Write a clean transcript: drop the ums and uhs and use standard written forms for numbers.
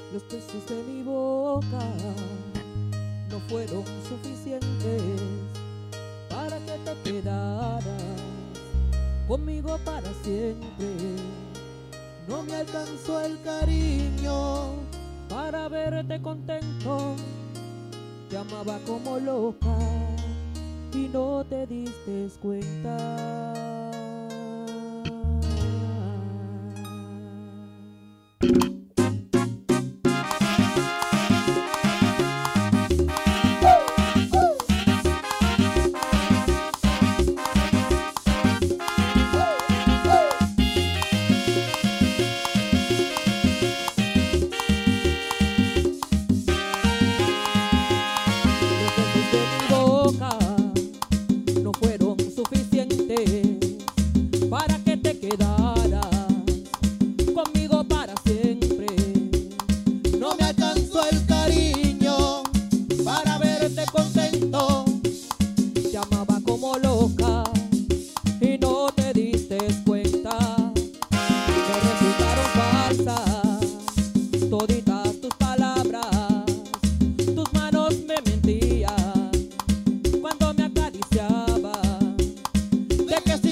Los besos de mi boca no fueron suficientes para que te quedaras conmigo para siempre. No me alcanzó el cariño para verte contento. Te amaba como loca y no te diste cuenta. No fueron suficientes para que te quedaras conmigo para siempre. No me alcanzó el cariño para verte contento. Te amaba como loca y no te diste cuenta. Me resultaron falsas toditas tus palabras. Tus manos me mentían cuando me acariciaba, de que